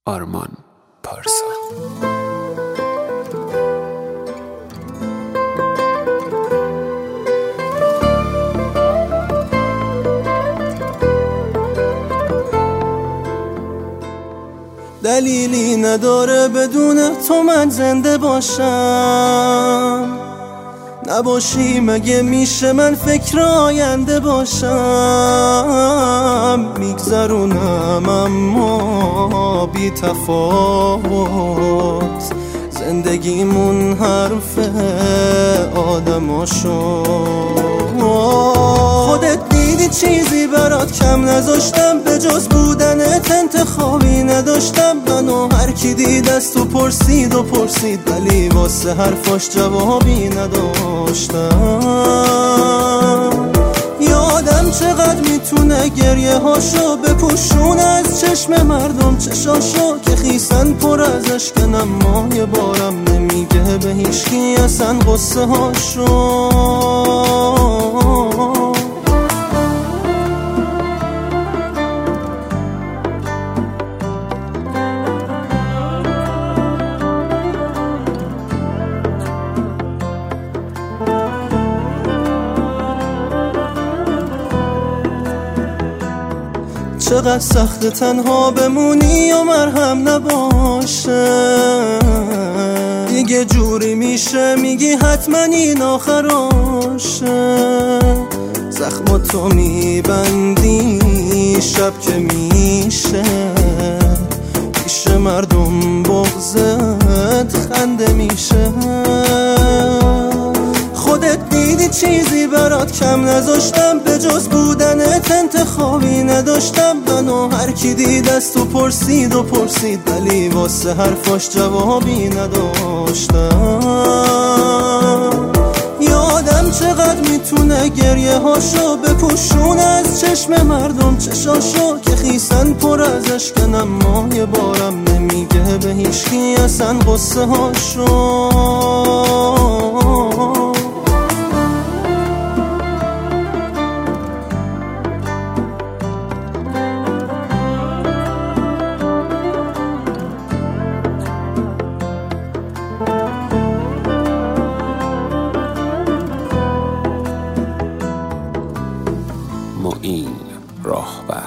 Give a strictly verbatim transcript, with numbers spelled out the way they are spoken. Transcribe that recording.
آرمان پارسا. دلیلی نداره بدون تو من زنده باشم، نباشی مگه میشه من فکر آینده باشم. میگذرونم اما بی تفاوت، زندگیمون حرف آدماشو. خودت دیدی چیزی برات کم نذاشتم، به جز بودنت انتخابی نداشتم. منو هر کی دید از تو پرسید و پرسید، ولی واسه حرفاش جوابی نداشتم. یادم چقدر میتونه گریه هاشو بپوشونه از چشم مردم چشاشو، که خیسن پر از اشکن اما یه بارم نمیگه به هیچکی اصلا قصه هاشو. چقدر سخت تنها بمونی و مرهم نباشه، دیگه جوری میشه میگی حتما این آخراشه. زخماتو میبندی شب که میشه، پیش مردم بغضت خنده میشه. خودت دیدی چیزی برات کم نذاشتم، به جز بودنت انتخابی نداشتم. منو هر کی دید از تو پرسید و پرسید، ولی واسه حرفاش جوابی نداشتم. یادم چقدر میتونه گریه هاشو بپوشونه از چشم مردم چشاشو، که خیسن پر از اشکن اما یه بارم نمیگه به هیچکی اصلا قصه هاشو. معین راهبر.